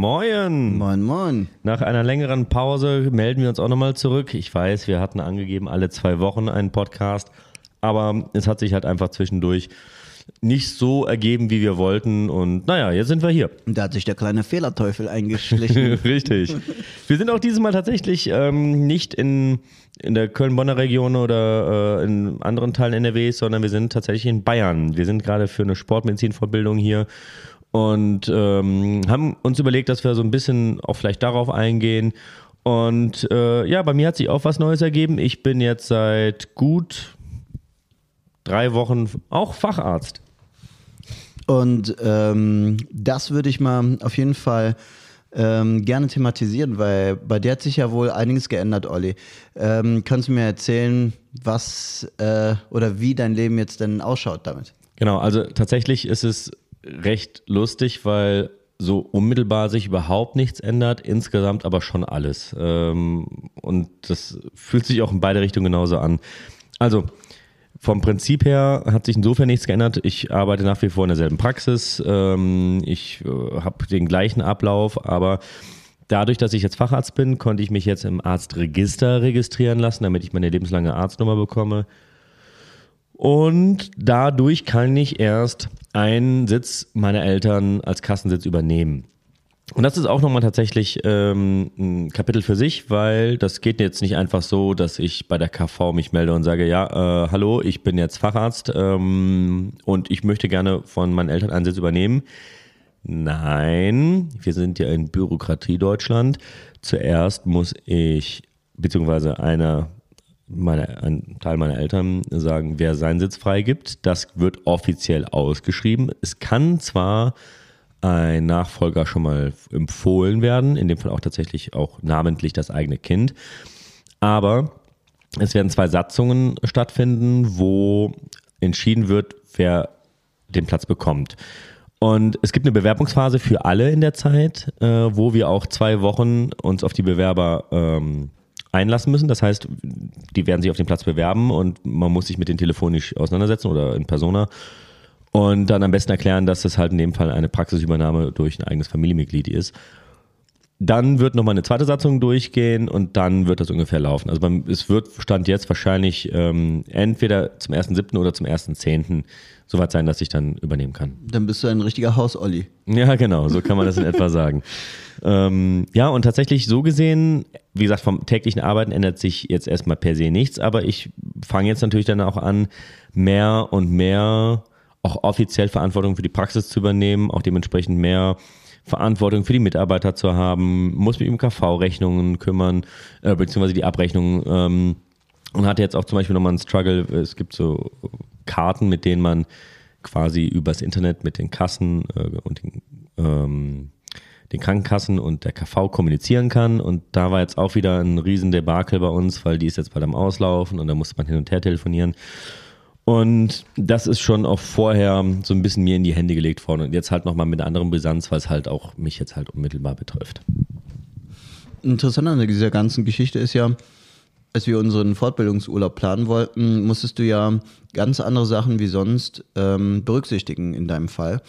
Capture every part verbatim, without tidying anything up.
Moin. Moin, moin. Nach einer längeren Pause melden wir uns auch nochmal zurück. Ich weiß, wir hatten angegeben, alle zwei Wochen einen Podcast, aber es hat sich halt einfach zwischendurch nicht so ergeben, wie wir wollten, und naja, jetzt sind wir hier. Und da hat sich der kleine Fehlerteufel eingeschlichen. Richtig. Wir sind auch dieses Mal tatsächlich ähm, nicht in, in der Köln-Bonner Region oder äh, in anderen Teilen N R Ws, sondern wir sind tatsächlich in Bayern. Wir sind gerade für eine Sportmedizin-Fortbildung hier und ähm, haben uns überlegt, dass wir so ein bisschen auch vielleicht darauf eingehen. Und äh, ja, bei mir hat sich auch was Neues ergeben. Ich bin jetzt seit gut drei Wochen auch Facharzt. Und ähm, das würde ich mal auf jeden Fall ähm, gerne thematisieren, weil bei dir hat sich ja wohl einiges geändert, Olli. Ähm, kannst du mir erzählen, was äh, oder wie dein Leben jetzt denn ausschaut damit? Genau, also tatsächlich ist es recht lustig, weil so unmittelbar sich überhaupt nichts ändert, insgesamt aber schon alles. Ähm, und das fühlt sich auch in beide Richtungen genauso an. Also vom Prinzip her hat sich insofern nichts geändert. Ich arbeite nach wie vor in derselben Praxis. Ähm, ich äh, habe den gleichen Ablauf, aber dadurch, dass ich jetzt Facharzt bin, konnte ich mich jetzt im Arztregister registrieren lassen, damit ich meine lebenslange Arztnummer bekomme. Und dadurch kann ich erst einen Sitz meiner Eltern als Kassensitz übernehmen. Und das ist auch nochmal tatsächlich ähm, ein Kapitel für sich, weil das geht jetzt nicht einfach so, dass ich bei der K V mich melde und sage, ja, äh, hallo, ich bin jetzt Facharzt ähm, und ich möchte gerne von meinen Eltern einen Sitz übernehmen. Nein, wir sind ja in Bürokratie Deutschland. Zuerst muss ich, beziehungsweise einer, meine, ein Teil meiner Eltern sagen, wer seinen Sitz freigibt. Das wird offiziell ausgeschrieben. Es kann zwar ein Nachfolger schon mal empfohlen werden, in dem Fall auch tatsächlich auch namentlich das eigene Kind. Aber es werden zwei Satzungen stattfinden, wo entschieden wird, wer den Platz bekommt. Und es gibt eine Bewerbungsphase für alle in der Zeit, äh, wo wir auch zwei Wochen uns auf die Bewerber ähm, einlassen müssen. Das heißt, die werden sich auf den Platz bewerben und man muss sich mit denen telefonisch auseinandersetzen oder in Persona. Und dann am besten erklären, dass das halt in dem Fall eine Praxisübernahme durch ein eigenes Familienmitglied ist. Dann wird nochmal eine zweite Satzung durchgehen und dann wird das ungefähr laufen. Also beim, es wird Stand jetzt wahrscheinlich ähm, entweder zum ersten siebten oder zum ersten zehnten soweit sein, dass ich dann übernehmen kann. Dann bist du ein richtiger Haus-Olli. Ja, genau, so kann man das in etwa sagen. Ähm, ja, und tatsächlich so gesehen, wie gesagt, vom täglichen Arbeiten ändert sich jetzt erstmal per se nichts, aber ich fange jetzt natürlich dann auch an, mehr und mehr auch offiziell Verantwortung für die Praxis zu übernehmen, auch dementsprechend mehr Verantwortung für die Mitarbeiter zu haben, muss mich um K V-Rechnungen kümmern, äh, beziehungsweise die Abrechnungen, ähm, und hatte jetzt auch zum Beispiel nochmal einen Struggle. Es gibt so Karten, mit denen man quasi übers Internet mit den Kassen äh, und den, ähm, den Krankenkassen und der K V kommunizieren kann, und da war jetzt auch wieder ein riesen Debakel bei uns, weil die ist jetzt bald am Auslaufen und da musste man hin und her telefonieren. Und das ist schon auch vorher so ein bisschen mir in die Hände gelegt worden und jetzt halt nochmal mit einer anderen Brisanz, weil es halt auch mich jetzt halt unmittelbar betrifft. Interessant an dieser ganzen Geschichte ist ja, als wir unseren Fortbildungsurlaub planen wollten, musstest du ja ganz andere Sachen wie sonst ähm, berücksichtigen in deinem Fall.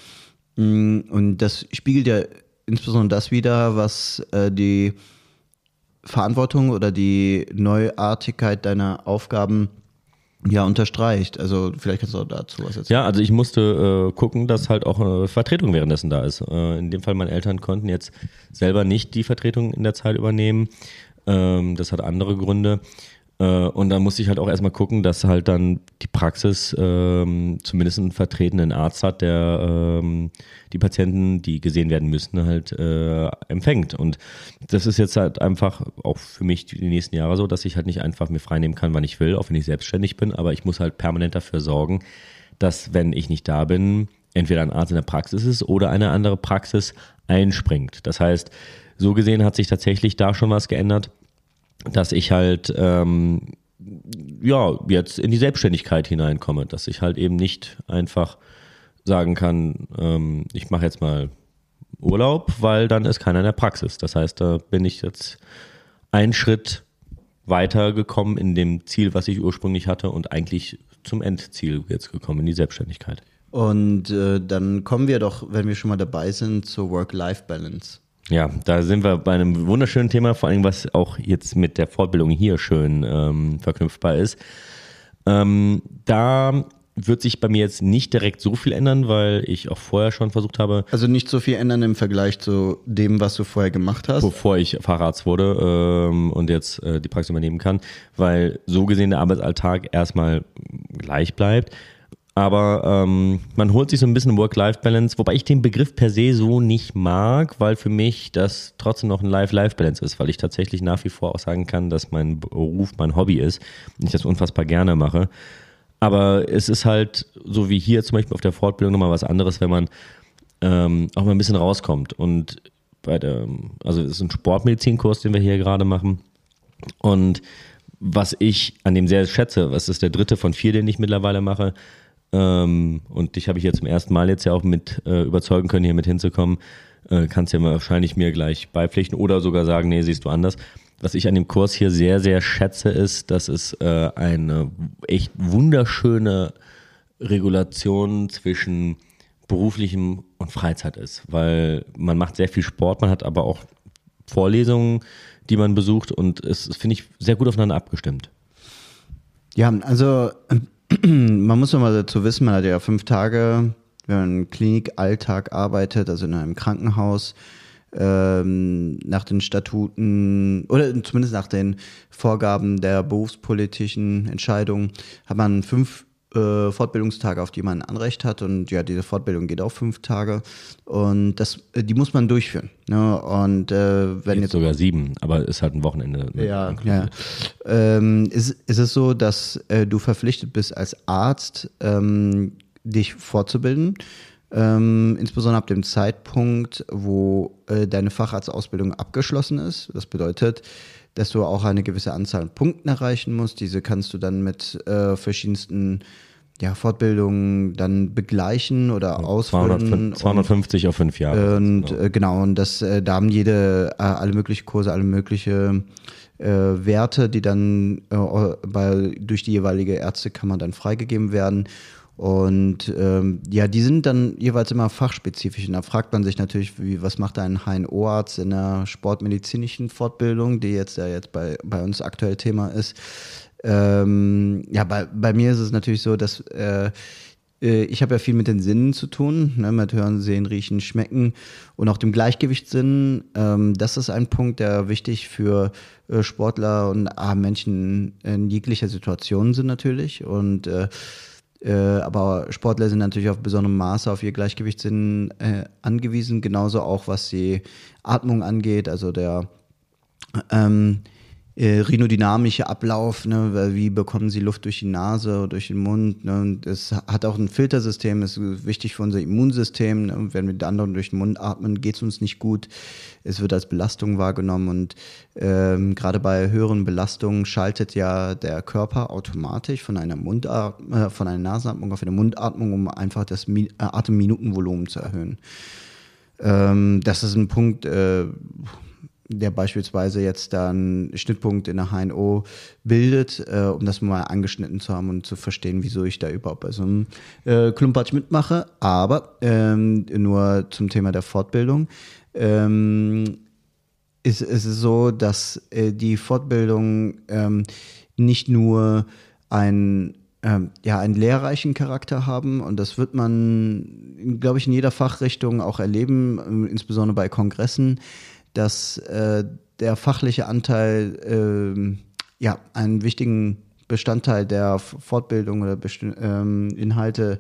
Und das spiegelt ja insbesondere das wider, was äh, die Verantwortung oder die Neuartigkeit deiner Aufgaben ja unterstreicht. Also vielleicht kannst du auch dazu was erzählen. Ja, also ich musste äh, gucken, dass halt auch eine Vertretung währenddessen da ist. Äh, in dem Fall, meine Eltern konnten jetzt selber nicht die Vertretung in der Zeit übernehmen. Ähm, das hat andere Gründe. Äh, und dann musste ich halt auch erstmal gucken, dass halt dann die Praxis ähm, zumindest einen vertretenen Arzt hat, der ähm, die Patienten, die gesehen werden müssen, halt äh, empfängt. Und das ist jetzt halt einfach auch für mich die nächsten Jahre so, dass ich halt nicht einfach mir freinehmen kann, wann ich will, auch wenn ich selbstständig bin, aber ich muss halt permanent dafür sorgen, dass, wenn ich nicht da bin, entweder ein Arzt in der Praxis ist oder eine andere Praxis einspringt. Das heißt, so gesehen hat sich tatsächlich da schon was geändert, dass ich halt ähm, ja jetzt in die Selbstständigkeit hineinkomme, dass ich halt eben nicht einfach sagen kann, ähm, ich mache jetzt mal Urlaub, weil dann ist keiner in der Praxis. Das heißt, da bin ich jetzt einen Schritt weitergekommen in dem Ziel, was ich ursprünglich hatte, und eigentlich zum Endziel jetzt gekommen, in die Selbstständigkeit. Und äh, dann kommen wir doch, wenn wir schon mal dabei sind, zur Work-Life-Balance. Ja, da sind wir bei einem wunderschönen Thema, vor allem was auch jetzt mit der Fortbildung hier schön ähm, verknüpfbar ist. Ähm, da wird sich bei mir jetzt nicht direkt so viel ändern, weil ich auch vorher schon versucht habe. Also nicht so viel ändern im Vergleich zu dem, was du vorher gemacht hast? Bevor ich Facharzt wurde ähm, und jetzt äh, die Praxis übernehmen kann, weil so gesehen der Arbeitsalltag erstmal gleich bleibt. Aber ähm, man holt sich so ein bisschen Work-Life-Balance, wobei ich den Begriff per se so nicht mag, weil für mich das trotzdem noch ein Life-Life-Balance ist, weil ich tatsächlich nach wie vor auch sagen kann, dass mein Beruf mein Hobby ist und ich das unfassbar gerne mache. Aber es ist halt so wie hier zum Beispiel auf der Fortbildung nochmal was anderes, wenn man ähm, auch mal ein bisschen rauskommt. Und bei der, also es ist ein Sportmedizinkurs, den wir hier gerade machen. Und was ich an dem sehr schätze, was ist der dritte von vier, den ich mittlerweile mache, Ähm, und dich habe ich ja zum ersten Mal jetzt ja auch mit äh, überzeugen können, hier mit hinzukommen. Äh, kannst ja wahrscheinlich mir gleich beipflichten oder sogar sagen, nee, siehst du anders. Was ich an dem Kurs hier sehr, sehr schätze, ist, dass es äh, eine echt wunderschöne Regulation zwischen beruflichem und Freizeit ist. Weil man macht sehr viel Sport, man hat aber auch Vorlesungen, die man besucht und es ist, finde ich, sehr gut aufeinander abgestimmt. Ja, also man muss nochmal dazu wissen, man hat ja fünf Tage, wenn man im Klinikalltag arbeitet, also in einem Krankenhaus, ähm, nach den Statuten oder zumindest nach den Vorgaben der berufspolitischen Entscheidungen, hat man fünf äh, Fortbildungstage, auf die man Anrecht hat, und ja, diese Fortbildung geht auch fünf Tage und das, die muss man durchführen. Ne? Und äh, wenn jetzt, jetzt sogar sieben, aber ist halt ein Wochenende. Ja, ja. Ähm, ist, ist es so, dass äh, du verpflichtet bist als Arzt, ähm, dich fortzubilden, ähm, insbesondere ab dem Zeitpunkt, wo äh, deine Facharztausbildung abgeschlossen ist. Das bedeutet, dass du auch eine gewisse Anzahl an Punkten erreichen musst. Diese kannst du dann mit äh, verschiedensten ja, Fortbildungen dann begleichen oder ausfüllen. zweihundertfünfzig auf fünf Jahre. Und genau, äh, genau und das, äh, da haben jede, äh, alle möglichen Kurse, alle mögliche äh, Werte, die dann äh, bei, durch die jeweilige Ärztekammer dann freigegeben werden. Und ähm, ja, die sind dann jeweils immer fachspezifisch. Und da fragt man sich natürlich, wie, was macht ein H N O-Arzt in der sportmedizinischen Fortbildung, die jetzt ja jetzt bei, bei uns aktuell Thema ist. Ähm, ja, bei, bei mir ist es natürlich so, dass äh, ich habe ja viel mit den Sinnen zu tun, ne, mit Hören, Sehen, Riechen, Schmecken und auch dem Gleichgewichtssinn. Ähm, das ist ein Punkt, der wichtig für äh, Sportler und äh, Menschen in jeglicher Situation sind natürlich. Und äh, äh, aber Sportler sind natürlich auf besonderem Maße auf ihr Gleichgewichtssinn äh, angewiesen, genauso auch was die Atmung angeht, also der ähm, Äh, rhinodynamische Ablauf, ne, wie bekommen sie Luft durch die Nase oder durch den Mund, ne, und es hat auch ein Filtersystem, ist wichtig für unser Immunsystem, ne, wenn wir mit anderen durch den Mund atmen, geht es uns nicht gut, es wird als Belastung wahrgenommen und ähm, gerade bei höheren Belastungen schaltet ja der Körper automatisch von einer Mundatmung, äh, von einer Nasenatmung auf eine Mundatmung, um einfach das Mi- äh, Atemminutenvolumen zu erhöhen. Ähm, das ist ein Punkt, äh, der beispielsweise jetzt dann Schnittpunkt in der H N O bildet, äh, um das mal angeschnitten zu haben und zu verstehen, wieso ich da überhaupt bei so einem äh, Klumpatsch mitmache. Aber ähm, nur zum Thema der Fortbildung. Ähm, ist, ist es so, dass äh, die Fortbildung ähm, nicht nur ein ähm, ja, einen lehrreichen Charakter haben, und das wird man, glaube ich, in jeder Fachrichtung auch erleben, äh, insbesondere bei Kongressen, dass äh, der fachliche Anteil äh, ja, einen wichtigen Bestandteil der Fortbildung oder Besti- ähm, Inhalte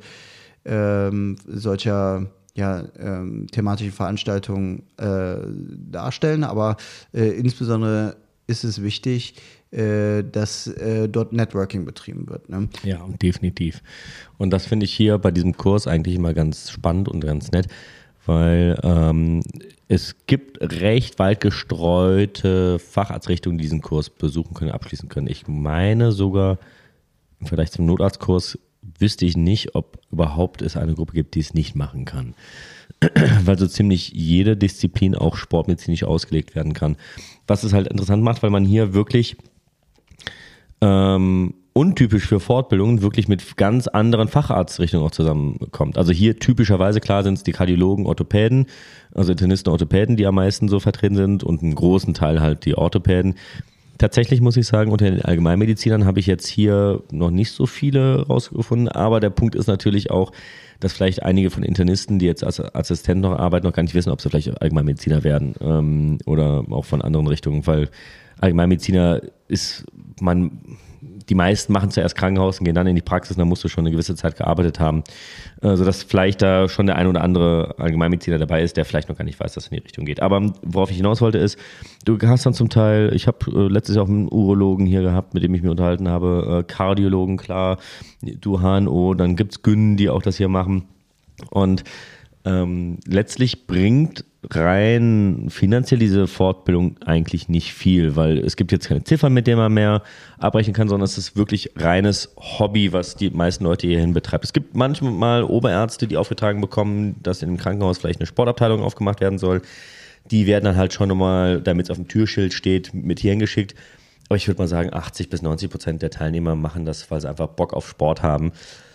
ähm, solcher ja, ähm, thematischen Veranstaltungen äh, darstellen. Aber äh, insbesondere ist es wichtig, äh, dass äh, dort Networking betrieben wird. Ne? Ja, definitiv. Und das finde ich hier bei diesem Kurs eigentlich immer ganz spannend und ganz nett, weil ähm, es gibt recht weit gestreute Facharztrichtungen, die diesen Kurs besuchen können, abschließen können. Ich meine sogar, im Vergleich zum Notarztkurs wüsste ich nicht, ob überhaupt es eine Gruppe gibt, die es nicht machen kann. Weil so ziemlich jede Disziplin auch sportmedizinisch ausgelegt werden kann. Was es halt interessant macht, weil man hier wirklich ähm, untypisch für Fortbildungen wirklich mit ganz anderen Facharztrichtungen auch zusammenkommt. Also hier typischerweise, klar, sind es die Kardiologen, Orthopäden, also Internisten, Orthopäden, die am meisten so vertreten sind und einen großen Teil halt die Orthopäden. Tatsächlich muss ich sagen, unter den Allgemeinmedizinern habe ich jetzt hier noch nicht so viele rausgefunden, aber der Punkt ist natürlich auch, dass vielleicht einige von Internisten, die jetzt als Assistent noch arbeiten, noch gar nicht wissen, ob sie vielleicht Allgemeinmediziner werden ähm, oder auch von anderen Richtungen, weil Allgemeinmediziner ist, man, die meisten machen zuerst Krankenhaus und gehen dann in die Praxis, dann musst du schon eine gewisse Zeit gearbeitet haben, äh, sodass vielleicht da schon der ein oder andere Allgemeinmediziner dabei ist, der vielleicht noch gar nicht weiß, dass es in die Richtung geht. Aber worauf ich hinaus wollte ist, du hast dann zum Teil, ich habe äh, letztes Jahr auch einen Urologen hier gehabt, mit dem ich mich unterhalten habe, äh, Kardiologen, klar, du H N O, dann gibt's Gynen, die auch das hier machen und ähm, letztlich bringt rein finanziell diese Fortbildung eigentlich nicht viel, weil es gibt jetzt keine Ziffern, mit denen man mehr abrechnen kann, sondern es ist wirklich reines Hobby, was die meisten Leute hierhin betreibt. Es gibt manchmal Oberärzte, die aufgetragen bekommen, dass in einem Krankenhaus vielleicht eine Sportabteilung aufgemacht werden soll. Die werden dann halt schon nochmal, damit es auf dem Türschild steht, mit hierhin geschickt. Aber ich würde mal sagen, achtzig bis neunzig Prozent der Teilnehmer machen das, weil sie einfach Bock auf Sport haben.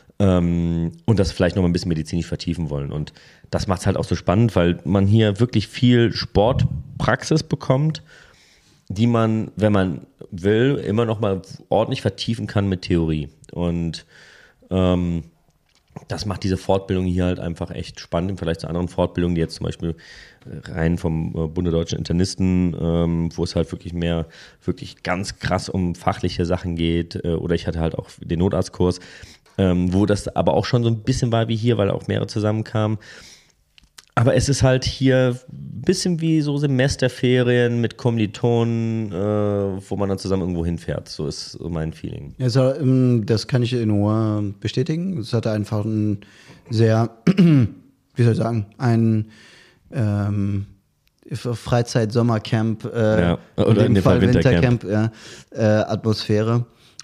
Ähm, und das vielleicht noch mal ein bisschen medizinisch vertiefen wollen. Und das macht es halt auch so spannend, weil man hier wirklich viel Sportpraxis bekommt, die man, wenn man will, immer noch mal ordentlich vertiefen kann mit Theorie. Und ähm, das macht diese Fortbildung hier halt einfach echt spannend im Vergleich zu anderen Fortbildungen, die jetzt zum Beispiel rein vom Bund der Deutschen Internisten, ähm, wo es halt wirklich mehr, wirklich ganz krass um fachliche Sachen geht. Äh, oder ich hatte halt auch den Notarztkurs, Ähm, wo das aber auch schon so ein bisschen war wie hier, weil auch mehrere zusammenkamen. Aber es ist halt hier ein bisschen wie so Semesterferien mit Kommilitonen, äh, wo man dann zusammen irgendwo hinfährt. So ist so mein Feeling. Also, das kann ich nur bestätigen. Es hatte einfach ein sehr, wie soll ich sagen, ein ähm, Freizeit-Sommercamp, äh, ja. Oder in dem Fall, Fall Wintercamp, Wintercamp äh, äh, Atmosphäre.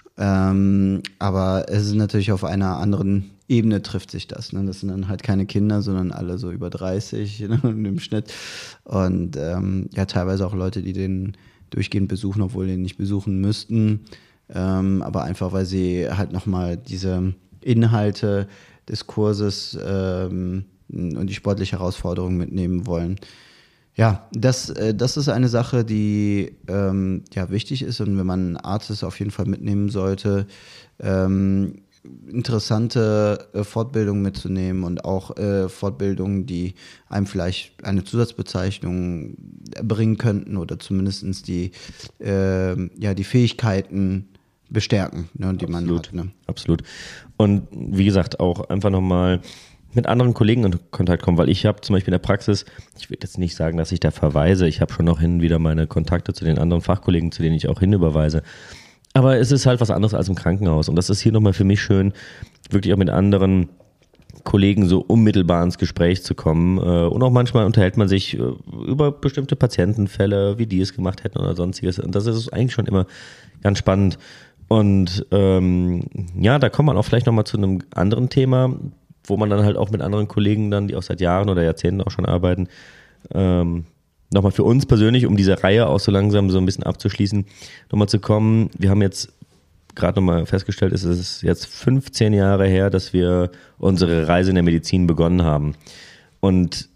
Ähm, aber es ist natürlich auf einer anderen Ebene trifft sich das. Ne? Das sind dann halt keine Kinder, sondern alle so über dreißig ne, im Schnitt. Und ähm, ja, teilweise auch Leute, die den durchgehend besuchen, obwohl die ihn nicht besuchen müssten. Ähm, aber einfach, weil sie halt nochmal diese Inhalte des Kurses ähm, und die sportliche Herausforderung mitnehmen wollen. Ja, das, äh, das ist eine Sache, die ähm, ja, wichtig ist und wenn man einen Arzt ist, auf jeden Fall mitnehmen sollte, ähm, interessante äh, Fortbildungen mitzunehmen und auch äh, Fortbildungen, die einem vielleicht eine Zusatzbezeichnung bringen könnten oder zumindest die, äh, ja, die Fähigkeiten bestärken, ne, die Absolut. man hat. Ne? Absolut. Und wie gesagt, auch einfach nochmal mit anderen Kollegen in Kontakt kommen, weil ich habe zum Beispiel in der Praxis, ich will jetzt nicht sagen, dass ich da verweise, ich habe schon noch hin und wieder meine Kontakte zu den anderen Fachkollegen, zu denen ich auch hinüberweise. Aber es ist halt was anderes als im Krankenhaus und das ist hier nochmal für mich schön, wirklich auch mit anderen Kollegen so unmittelbar ins Gespräch zu kommen und auch manchmal unterhält man sich über bestimmte Patientenfälle, wie die es gemacht hätten oder sonstiges und das ist eigentlich schon immer ganz spannend und ähm, ja, da kommt man auch vielleicht nochmal zu einem anderen Thema, wo man dann halt auch mit anderen Kollegen dann, die auch seit Jahren oder Jahrzehnten auch schon arbeiten, ähm, nochmal für uns persönlich, um diese Reihe auch so langsam so ein bisschen abzuschließen, nochmal zu kommen. Wir haben jetzt gerade nochmal festgestellt, es ist jetzt fünfzehn Jahre her, dass wir unsere Reise in der Medizin begonnen haben. Und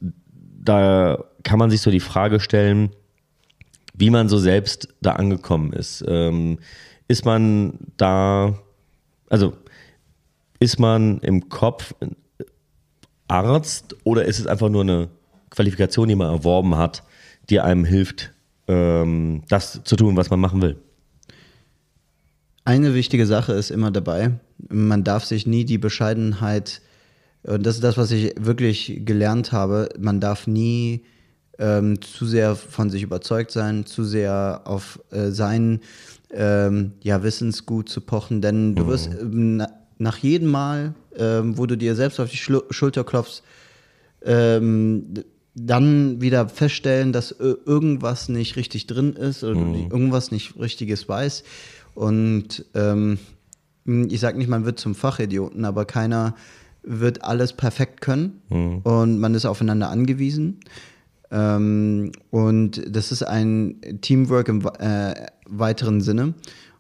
da kann man sich so die Frage stellen, wie man so selbst da angekommen ist. Ähm, ist man da, also ist man im Kopf Arzt oder ist es einfach nur eine Qualifikation, die man erworben hat, die einem hilft, ähm, das zu tun, was man machen will? Eine wichtige Sache ist immer dabei, man darf sich nie die Bescheidenheit, und das ist das, was ich wirklich gelernt habe, man darf nie ähm, zu sehr von sich überzeugt sein, zu sehr auf äh, sein ähm, ja, Wissensgut zu pochen, denn du wirst ähm, nach jedem Mal, ähm, wo du dir selbst auf die Schlu- Schulter klopfst, ähm, dann wieder feststellen, dass äh, irgendwas nicht richtig drin ist oder mhm. du irgendwas nicht Richtiges weißt. Und ähm, ich sage nicht, man wird zum Fachidioten, aber keiner wird alles perfekt können mhm. und man ist aufeinander angewiesen. Ähm, und das ist ein Teamwork im äh, weiteren Sinne.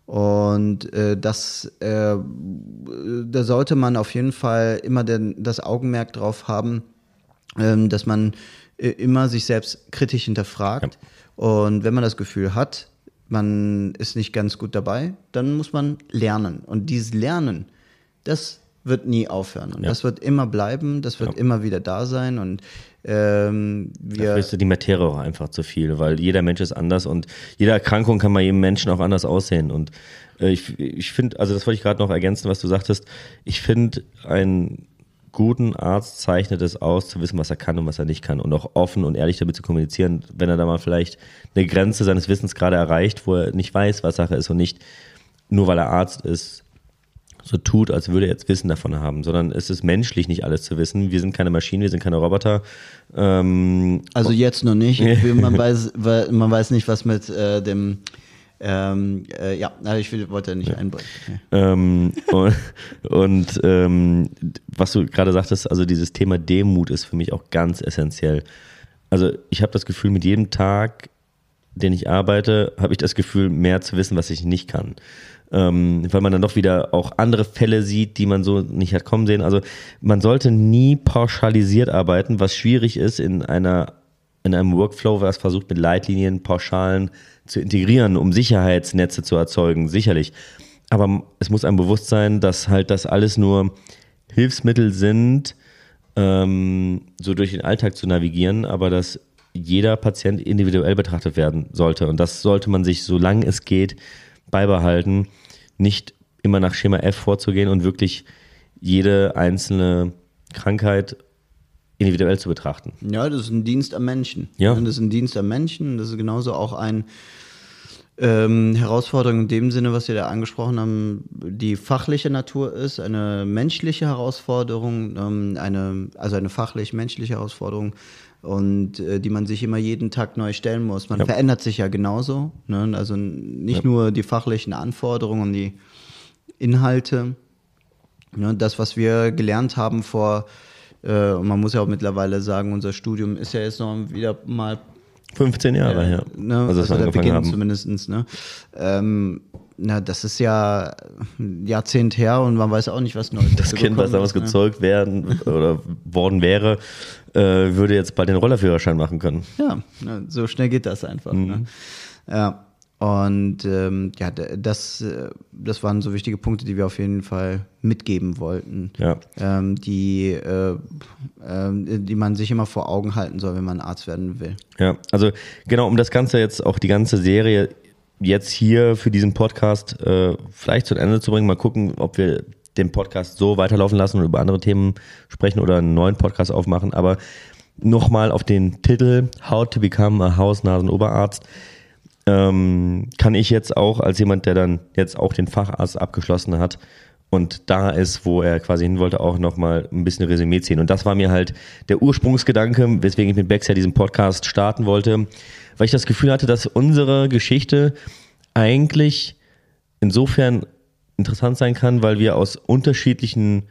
Und äh, das, äh, da sollte man auf jeden Fall immer den, das Augenmerk drauf haben, ähm, dass man äh, immer sich selbst kritisch hinterfragt. Ja. Und wenn man das Gefühl hat, man ist nicht ganz gut dabei, dann muss man lernen. Und dieses Lernen, das wird nie aufhören. Und ja. das wird immer bleiben, das wird ja. immer wieder da sein. Und ähm, wir Dafür ist die Materie auch einfach zu viel, weil jeder Mensch ist anders und jede Erkrankung kann bei jedem Menschen auch anders aussehen. Und äh, ich, ich finde, also das wollte ich gerade noch ergänzen, was du sagtest, ich finde, einen guten Arzt zeichnet es aus, zu wissen, was er kann und was er nicht kann und auch offen und ehrlich damit zu kommunizieren, wenn er da mal vielleicht eine Grenze seines Wissens gerade erreicht, wo er nicht weiß, was Sache ist und nicht nur weil er Arzt ist, so tut, als würde er jetzt Wissen davon haben, sondern es ist menschlich, nicht alles zu wissen. Wir sind keine Maschinen, wir sind keine Roboter. Ähm, also jetzt noch nicht. man, weiß, man weiß nicht, was mit äh, dem ähm, äh, ja, ich will, wollte nicht ja. einbringen. Ja. Ähm, und und ähm, was du gerade sagtest, also dieses Thema Demut ist für mich auch ganz essentiell. Also ich habe das Gefühl, mit jedem Tag, den ich arbeite, habe ich das Gefühl, mehr zu wissen, was ich nicht kann. Ähm, weil man dann doch wieder auch andere Fälle sieht, die man so nicht hat kommen sehen. Also man sollte nie pauschalisiert arbeiten, was schwierig ist in einer in einem Workflow, was versucht mit Leitlinien, Pauschalen zu integrieren, um Sicherheitsnetze zu erzeugen, sicherlich. Aber es muss einem bewusst sein, dass halt das alles nur Hilfsmittel sind, ähm, so durch den Alltag zu navigieren, aber dass jeder Patient individuell betrachtet werden sollte. Und das sollte man sich, solange es geht, beibehalten, nicht immer nach Schema F vorzugehen und wirklich jede einzelne Krankheit individuell zu betrachten. Ja, das ist ein Dienst am Menschen. Ja. Das ist ein Dienst am Menschen. Das ist genauso auch eine ähm, Herausforderung in dem Sinne, was wir da angesprochen haben, die fachliche Natur ist, eine menschliche Herausforderung, ähm, eine, also eine fachlich-menschliche Herausforderung, und äh, die man sich immer jeden Tag neu stellen muss. Man ja. verändert sich ja genauso, ne? Also nicht ja. nur die fachlichen Anforderungen und die Inhalte, ne? Das, was wir gelernt haben vor, äh, und man muss ja auch mittlerweile sagen, unser Studium ist ja jetzt noch wieder mal fünfzehn Jahre her, äh, ne? also, also der Beginn haben. zumindest, ne? Ähm, na, das ist ja ein Jahrzehnt her und man weiß auch nicht, was Neues Das Kind, was damals ist, gezeugt ne? werden oder worden wäre, äh, würde jetzt bald den Rollerführerschein machen können. Ja, ne, so schnell geht das einfach. Mhm. Ne? Ja, und ähm, ja, das, das waren so wichtige Punkte, die wir auf jeden Fall mitgeben wollten, ja. ähm, die, äh, äh, die man sich immer vor Augen halten soll, wenn man Arzt werden will. Ja, also genau, um das Ganze jetzt, auch die ganze Serie jetzt hier für diesen Podcast äh, vielleicht zu Ende zu bringen, mal gucken, ob wir den Podcast so weiterlaufen lassen und über andere Themen sprechen oder einen neuen Podcast aufmachen, aber nochmal auf den Titel How to Become a Haus-Nasen-Oberarzt ähm, kann ich jetzt auch als jemand, der dann jetzt auch den Facharzt abgeschlossen hat und da ist, wo er quasi hin wollte, auch nochmal ein bisschen Resümee ziehen. Und das war mir halt der Ursprungsgedanke, weswegen ich mit Bex ja diesen Podcast starten wollte, weil ich das Gefühl hatte, dass unsere Geschichte eigentlich insofern interessant sein kann, weil wir aus unterschiedlichen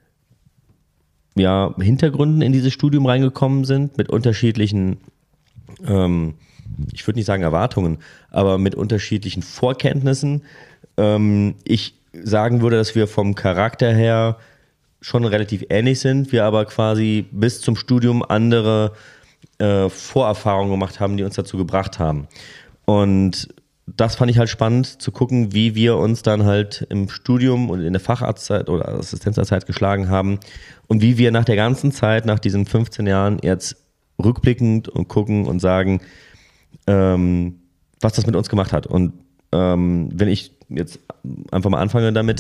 ja, Hintergründen in dieses Studium reingekommen sind, mit unterschiedlichen, ähm, ich würde nicht sagen Erwartungen, aber mit unterschiedlichen Vorkenntnissen. Ähm, ich sagen würde, dass wir vom Charakter her schon relativ ähnlich sind, wir aber quasi bis zum Studium andere äh, Vorerfahrungen gemacht haben, die uns dazu gebracht haben. Und das fand ich halt spannend, zu gucken, wie wir uns dann halt im Studium und in der Facharztzeit oder Assistenzarztzeit geschlagen haben und wie wir nach der ganzen Zeit, nach diesen fünfzehn Jahren jetzt rückblickend und gucken und sagen, ähm, was das mit uns gemacht hat. Und ähm, wenn ich jetzt einfach mal anfange damit,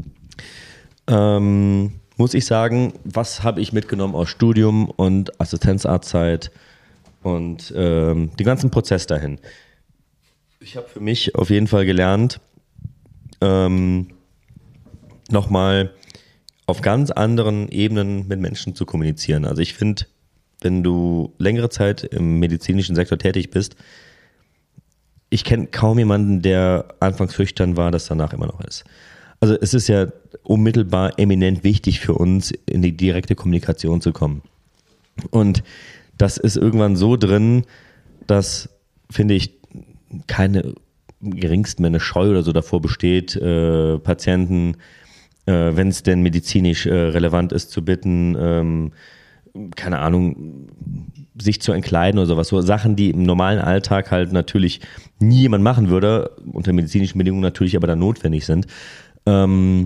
ähm, muss ich sagen, was habe ich mitgenommen aus Studium und Assistenzarztzeit und ähm, den ganzen Prozess dahin. Ich habe für mich auf jeden Fall gelernt, ähm, nochmal auf ganz anderen Ebenen mit Menschen zu kommunizieren. Also ich finde, wenn du längere Zeit im medizinischen Sektor tätig bist, ich kenne kaum jemanden, der anfangs schüchtern war, das danach immer noch ist. Also es ist ja unmittelbar eminent wichtig für uns, in die direkte Kommunikation zu kommen. Und das ist irgendwann so drin, dass, finde ich, keine im geringsten eine Scheu oder so davor besteht, äh, Patienten, äh, wenn es denn medizinisch äh, relevant ist, zu bitten, ähm, keine Ahnung, sich zu entkleiden oder sowas. So Sachen, die im normalen Alltag halt natürlich nie jemand machen würde, unter medizinischen Bedingungen natürlich aber dann notwendig sind. Ähm,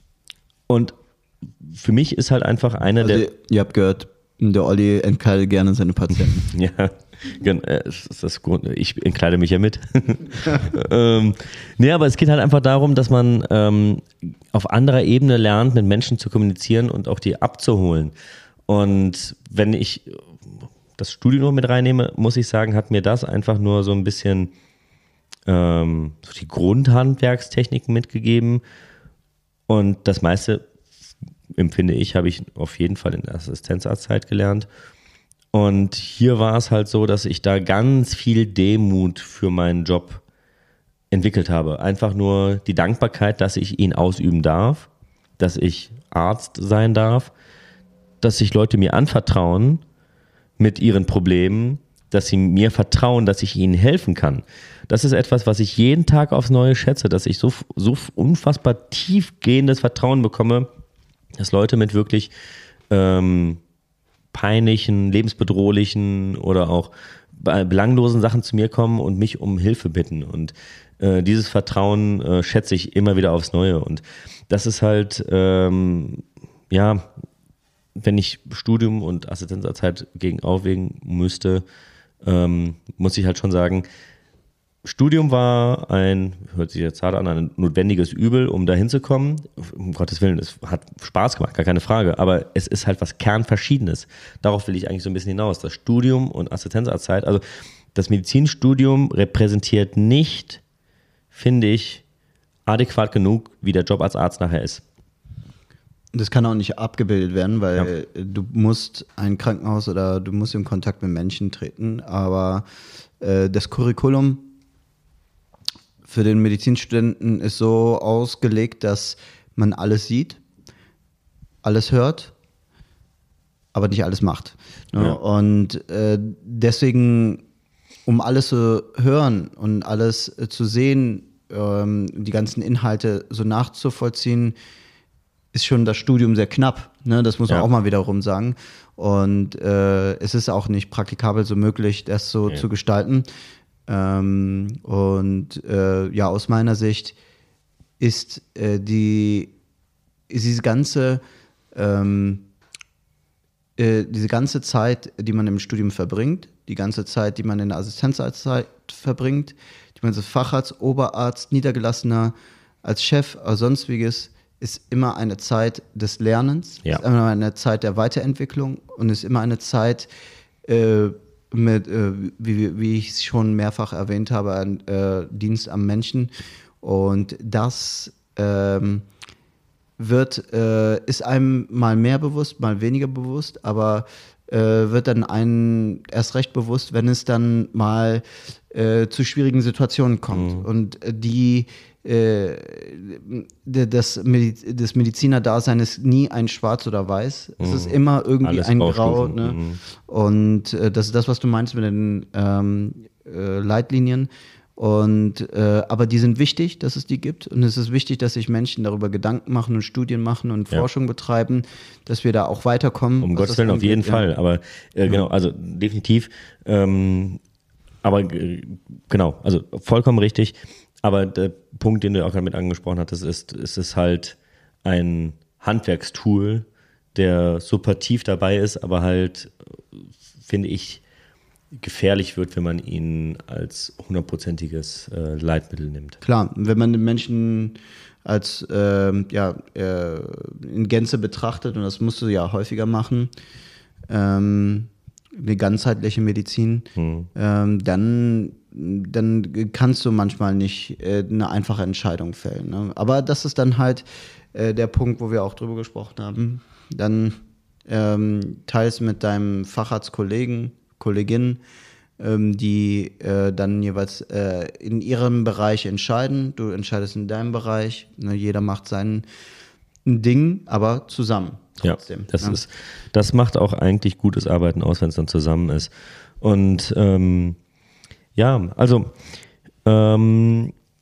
und für mich ist halt einfach eine also, der... Ihr habt gehört, der Olli entkleidet gerne seine Patienten. Ja, das ist das Grund. Ich entkleide mich ja mit. ähm, nee, aber es geht halt einfach darum, dass man ähm, auf anderer Ebene lernt, mit Menschen zu kommunizieren und auch die abzuholen. Und wenn ich das Studium noch mit reinnehme, muss ich sagen, hat mir das einfach nur so ein bisschen ähm, so die Grundhandwerkstechniken mitgegeben. Und das meiste, empfinde ich, habe ich auf jeden Fall in der Assistenzarztzeit gelernt. Und hier war es halt so, dass ich da ganz viel Demut für meinen Job entwickelt habe. Einfach nur die Dankbarkeit, dass ich ihn ausüben darf, dass ich Arzt sein darf, dass sich Leute mir anvertrauen mit ihren Problemen, dass sie mir vertrauen, dass ich ihnen helfen kann. Das ist etwas, was ich jeden Tag aufs Neue schätze, dass ich so, so unfassbar tiefgehendes Vertrauen bekomme, dass Leute mit wirklich ähm, peinlichen, lebensbedrohlichen oder auch belanglosen Sachen zu mir kommen und mich um Hilfe bitten. Und äh, dieses Vertrauen äh, schätze ich immer wieder aufs Neue. Und das ist halt, ähm, ja, wenn ich Studium und Assistenzarztzeit gegen aufwägen müsste, ähm, muss ich halt schon sagen, Studium war ein, hört sich jetzt hart an, ein notwendiges Übel, um da hinzukommen. Um Gottes Willen, es hat Spaß gemacht, gar keine Frage. Aber es ist halt was Kernverschiedenes. Darauf will ich eigentlich so ein bisschen hinaus. Das Studium und Assistenzarztzeit, also das Medizinstudium repräsentiert nicht, finde ich, adäquat genug, wie der Job als Arzt nachher ist. Das kann auch nicht abgebildet werden, weil ja. du musst ein Krankenhaus oder du musst in Kontakt mit Menschen treten. Aber äh, das Curriculum für den Medizinstudenten ist so ausgelegt, dass man alles sieht, alles hört, aber nicht alles macht. Ne? Ja. Und äh, deswegen, um alles zu hören und alles äh, zu sehen, ähm, die ganzen Inhalte so nachzuvollziehen, ist schon das Studium sehr knapp. Ne? Das muss man ja auch mal wiederum sagen. Und äh, es ist auch nicht praktikabel so möglich, das so ja. zu gestalten. Ähm, und äh, ja, aus meiner Sicht ist äh, die ist diese ganze ähm, äh, diese ganze Zeit, die man im Studium verbringt, die ganze Zeit, die man in der Assistenzarztzeit verbringt, die man als Facharzt, Oberarzt, Niedergelassener, als Chef oder sonstiges, ist immer eine Zeit des Lernens, ja. ist immer eine Zeit der Weiterentwicklung und ist immer eine Zeit äh, mit, äh, wie, wie ich es schon mehrfach erwähnt habe, ein äh, Dienst am Menschen. Und das ähm, wird, äh, ist einem mal mehr bewusst, mal weniger bewusst, aber äh, wird dann einem erst recht bewusst, wenn es dann mal äh, zu schwierigen Situationen kommt. Mhm. Und die äh, das, Mediz- das Medizinerdasein ist nie ein Schwarz oder Weiß. Mhm. Es ist immer irgendwie Alles ein Grau. Ne? Mhm. Und äh, das ist das, was du meinst mit den ähm, äh, Leitlinien. Und äh, aber die sind wichtig, dass es die gibt. Und es ist wichtig, dass sich Menschen darüber Gedanken machen und Studien machen und ja. Forschung betreiben, dass wir da auch weiterkommen. Um Gottes Willen, auf jeden ja. Fall. Aber äh, genau, also definitiv. Ähm, aber äh, genau, also vollkommen richtig. Aber der Punkt, den du auch gerade mit angesprochen hattest, ist, ist es halt ein Handwerkstool, der super tief dabei ist, aber halt, finde ich, gefährlich wird, wenn man ihn als hundertprozentiges äh, Leitmittel nimmt. Klar, wenn man den Menschen als ähm, ja, äh, in Gänze betrachtet, und das musst du ja häufiger machen, ähm, eine ganzheitliche Medizin, hm. ähm, dann, dann kannst du manchmal nicht äh, eine einfache Entscheidung fällen. Ne? Aber das ist dann halt äh, der Punkt, wo wir auch drüber gesprochen haben. Dann ähm, teils mit deinem Facharztkollegen, Kolleginnen, ähm, die äh, dann jeweils äh, in ihrem Bereich entscheiden. Du entscheidest in deinem Bereich. Ne? Jeder macht sein Ding, aber zusammen. Trotzdem. Ja, das ja. ist, das macht auch eigentlich gutes Arbeiten aus, wenn es dann zusammen ist. Und ähm, ja, also ähm,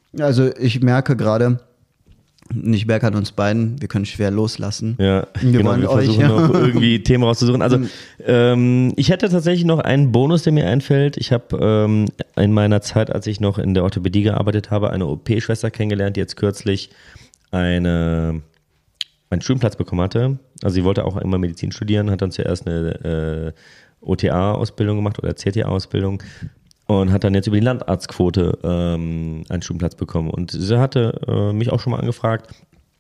Also ich merke gerade, ich merke an uns beiden, wir können schwer loslassen. Ja, wir genau, wollen wir euch versuchen noch irgendwie Themen rauszusuchen. Also ähm, ich hätte tatsächlich noch einen Bonus, der mir einfällt. Ich habe ähm, in meiner Zeit, als ich noch in der Orthopädie gearbeitet habe, eine O P-Schwester kennengelernt, die jetzt kürzlich eine, einen Studienplatz bekommen hatte. Also sie wollte auch einmal Medizin studieren, hat dann zuerst eine äh, O T A-Ausbildung gemacht oder C T A-Ausbildung. Und hat dann jetzt über die Landarztquote ähm, einen Studienplatz bekommen. Und sie hatte äh, mich auch schon mal angefragt,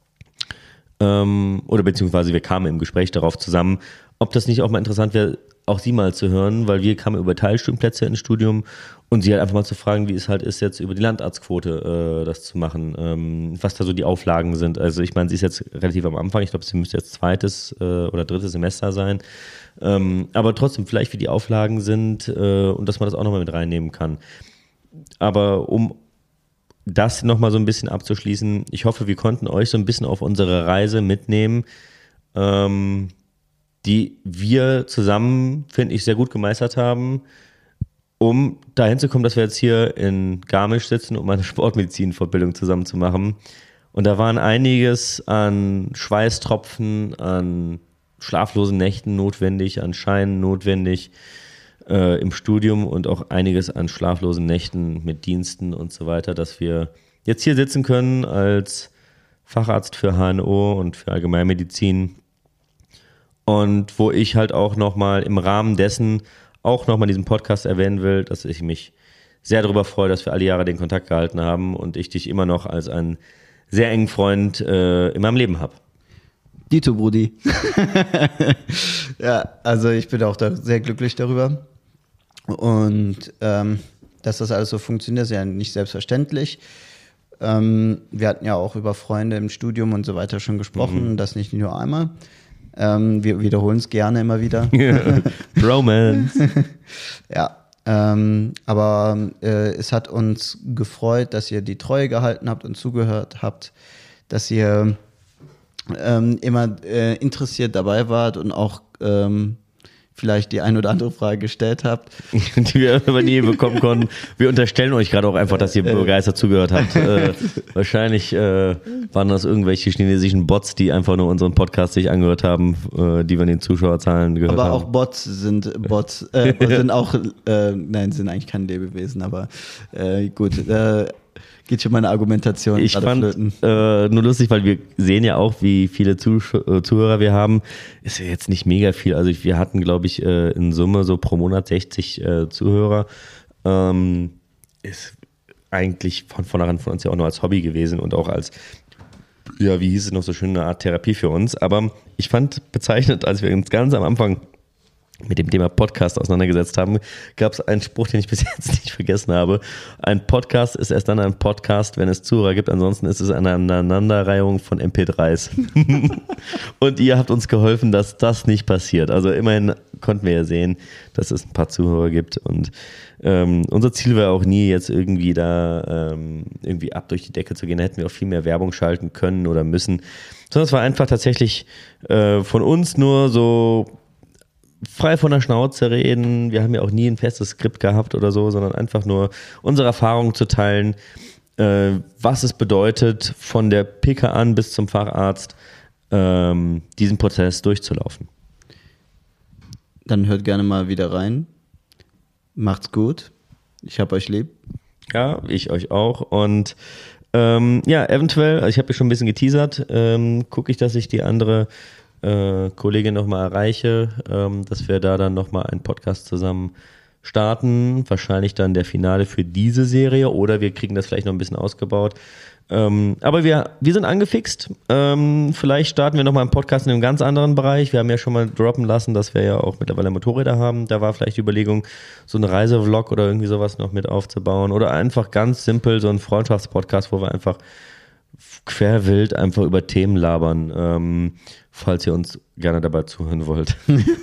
ähm, oder beziehungsweise wir kamen im Gespräch darauf zusammen, ob das nicht auch mal interessant wäre, auch sie mal zu hören, weil wir kamen über Teilstudienplätze ins Studium und sie halt einfach mal zu fragen, wie es halt ist, jetzt über die Landarztquote äh, das zu machen, ähm, was da so die Auflagen sind. Also ich meine, sie ist jetzt relativ am Anfang, ich glaube, sie müsste jetzt zweites äh, oder drittes Semester sein. Ähm, aber trotzdem, vielleicht wie die Auflagen sind äh, und dass man das auch nochmal mit reinnehmen kann. Aber um das nochmal so ein bisschen abzuschließen, ich hoffe, wir konnten euch so ein bisschen auf unsere Reise mitnehmen, ähm, die wir zusammen, finde ich, sehr gut gemeistert haben, um dahin zu kommen, dass wir jetzt hier in Garmisch sitzen, um eine Sportmedizin-Fortbildung zusammen zu machen. Und da waren einiges an Schweißtropfen, an schlaflosen Nächten notwendig, an Scheinen notwendig äh, im Studium und auch einiges an schlaflosen Nächten mit Diensten und so weiter, dass wir jetzt hier sitzen können als Facharzt für H N O und für Allgemeinmedizin und wo ich halt auch nochmal im Rahmen dessen auch nochmal diesen Podcast erwähnen will, dass ich mich sehr darüber freue, dass wir alle Jahre den Kontakt gehalten haben und ich dich immer noch als einen sehr engen Freund äh, in meinem Leben habe. Dito, Brudi. Ja, also ich bin auch da sehr glücklich darüber. Und ähm, dass das alles so funktioniert, ist ja nicht selbstverständlich. Ähm, wir hatten ja auch über Freunde im Studium und so weiter schon gesprochen, mhm. das nicht nur einmal. Ähm, wir wiederholen es gerne immer wieder. Romance. Ja, ähm, aber äh, es hat uns gefreut, dass ihr die Treue gehalten habt und zugehört habt, dass ihr ähm, immer äh, interessiert dabei wart und auch ähm, vielleicht die ein oder andere Frage gestellt habt. Die wir aber nie bekommen konnten. Wir unterstellen euch gerade auch einfach, dass ihr begeistert zugehört habt. Äh, wahrscheinlich äh, waren das irgendwelche chinesischen Bots, die einfach nur unseren Podcast sich angehört haben, äh, die wir in den Zuschauerzahlen gehört aber haben. Aber auch Bots sind Bots, äh, sind auch, äh, nein, sind eigentlich keine Lebewesen, aber äh, gut, äh, geht schon meine Argumentation. Ich fand äh, nur lustig, weil wir sehen ja auch, wie viele Zusch- äh, Zuhörer wir haben. Ist ja jetzt nicht mega viel. Also wir hatten, glaube ich, äh, in Summe so pro Monat sechzig äh, Zuhörer. Ähm, ist eigentlich von vornherein von uns ja auch nur als Hobby gewesen und auch als, ja, wie hieß es noch so schön, eine Art Therapie für uns. Aber ich fand bezeichnend, als wir uns ganz am Anfang mit dem Thema Podcast auseinandergesetzt haben, gab es einen Spruch, den ich bis jetzt nicht vergessen habe. Ein Podcast ist erst dann ein Podcast, wenn es Zuhörer gibt. Ansonsten ist es eine Aneinanderreihung von M P dreis. Und ihr habt uns geholfen, dass das nicht passiert. Also immerhin konnten wir ja sehen, dass es ein paar Zuhörer gibt. Und ähm, unser Ziel war auch nie, jetzt irgendwie da ähm, irgendwie ab durch die Decke zu gehen. Da hätten wir auch viel mehr Werbung schalten können oder müssen. Sondern es war einfach tatsächlich äh, von uns nur so frei von der Schnauze reden. Wir haben ja auch nie ein festes Skript gehabt oder so, sondern einfach nur unsere Erfahrungen zu teilen, äh, was es bedeutet, von der P K an bis zum Facharzt ähm, diesen Prozess durchzulaufen. Dann hört gerne mal wieder rein. Macht's gut. Ich hab euch lieb. Ja, ich euch auch. Und ähm, ja, eventuell, ich habe ja schon ein bisschen geteasert, ähm, gucke ich, dass ich die andere Äh, Kollegin nochmal erreiche, ähm, dass wir da dann nochmal einen Podcast zusammen starten. Wahrscheinlich dann der Finale für diese Serie oder wir kriegen das vielleicht noch ein bisschen ausgebaut. Ähm, aber wir, wir sind angefixt. Ähm, vielleicht starten wir nochmal einen Podcast in einem ganz anderen Bereich. Wir haben ja schon mal droppen lassen, dass wir ja auch mittlerweile Motorräder haben. Da war vielleicht die Überlegung, so einen Reisevlog oder irgendwie sowas noch mit aufzubauen. Oder einfach ganz simpel so einen Freundschaftspodcast, wo wir einfach querwild einfach über Themen labern, ähm, falls ihr uns gerne dabei zuhören wollt.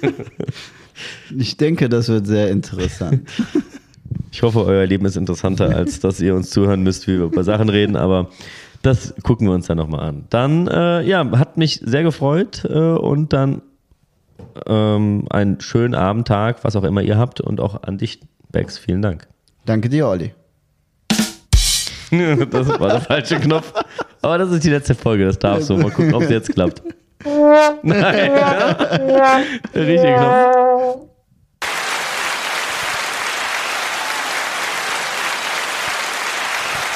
Ich denke, das wird sehr interessant. Ich hoffe, euer Leben ist interessanter, als dass ihr uns zuhören müsst, wie wir über Sachen reden, aber das gucken wir uns dann nochmal an. Dann, äh, ja, hat mich sehr gefreut äh, und dann ähm, einen schönen Abend, Tag, was auch immer ihr habt und auch an dich, Bex, vielen Dank. Danke dir, Olli. Das war der falsche Knopf. Aber das ist die letzte Folge, das darf so. Mal gucken, ob es jetzt klappt. Nein. Der richtige Knopf.